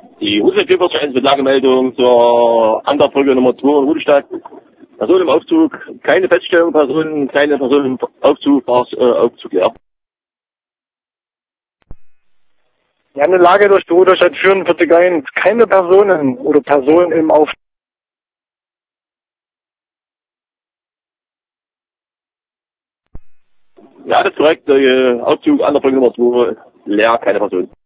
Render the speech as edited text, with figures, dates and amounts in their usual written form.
Die Russland-Kühlverschein mit Lagemeldung zur Anderbrücke Nummer 2 in Rudestadt. Person im Aufzug, keine Feststellung, keine Person im Aufzug, Aufzug leer. Ja, eine Lage durch die Rudestadt 44.1. Keine Personen oder Personen im Aufzug. Ja, das ist korrekt. Aufzug Anderbrücke Nummer 2 leer, keine Person.